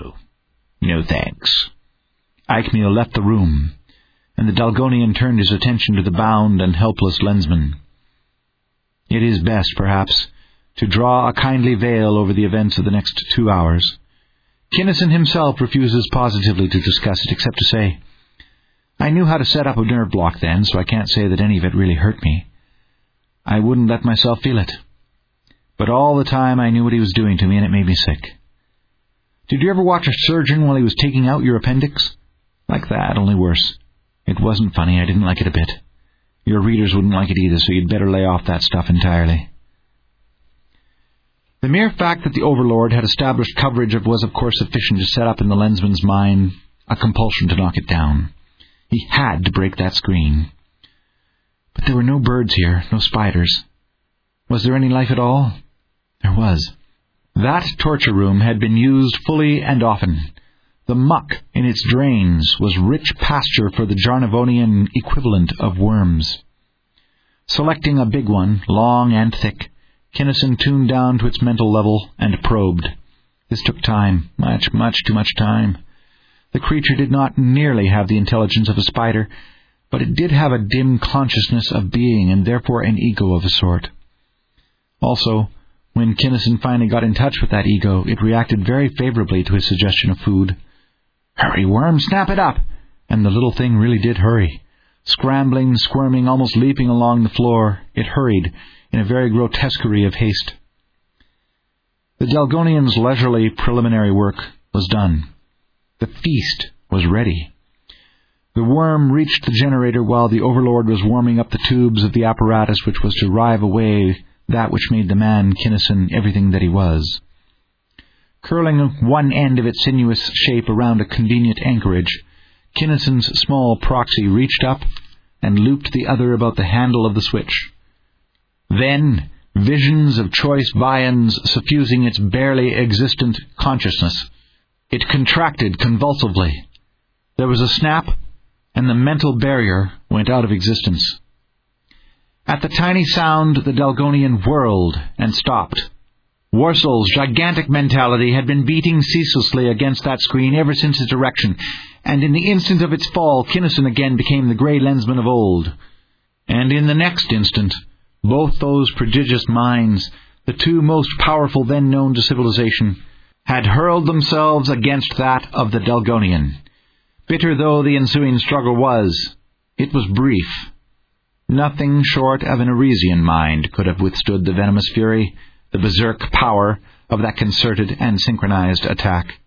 No. No thanks. Eichmiel left the room, and the Dalgonian turned his attention to the bound and helpless lensman. It is best, perhaps, to draw a kindly veil over the events of the next 2 hours. Kinnison himself refuses positively to discuss it, except to say, I knew how to set up a nerve block then, so I can't say that any of it really hurt me. I wouldn't let myself feel it. But all the time I knew what he was doing to me, and it made me sick. Did you ever watch a surgeon while he was taking out your appendix? Like that, only worse. It wasn't funny. I didn't like it a bit. Your readers wouldn't like it either, so you'd better lay off that stuff entirely. The mere fact that the Overlord had established coverage was, of course, sufficient to set up in the lensman's mind a compulsion to knock it down. He had to break that screen. But there were no birds here, no spiders. Was there any life at all? There was. That torture room had been used fully and often. The muck in its drains was rich pasture for the Jarnivonian equivalent of worms. Selecting a big one, long and thick, Kinnison tuned down to its mental level and probed. This took time, much too much time. The creature did not nearly have the intelligence of a spider, but it did have a dim consciousness of being, and therefore an ego of a sort. Also, when Kinnison finally got in touch with that ego, it reacted very favorably to his suggestion of food. "Hurry, worm, snap it up!" And the little thing really did hurry. Scrambling, squirming, almost leaping along the floor, it hurried in a very grotesquerie of haste. The Dalgonian's leisurely preliminary work was done. The feast was ready. The worm reached the generator while the Overlord was warming up the tubes of the apparatus which was to rive away that which made the man Kinnison everything that he was. Curling one end of its sinuous shape around a convenient anchorage, Kinnison's small proxy reached up and looped the other about the handle of the switch. Then, visions of choice viands suffusing its barely existent consciousness. It contracted convulsively. There was a snap, and the mental barrier went out of existence. At the tiny sound, the Dalgonian whirled and stopped. Worsel's gigantic mentality had been beating ceaselessly against that screen ever since its erection, and in the instant of its fall, Kinnison again became the grey lensman of old. And in the next instant, both those prodigious minds, the two most powerful then known to civilization, had hurled themselves against that of the Dalgonian. Bitter though the ensuing struggle was, it was brief. Nothing short of an Arisian mind could have withstood the venomous fury, the berserk power of that concerted and synchronized attack.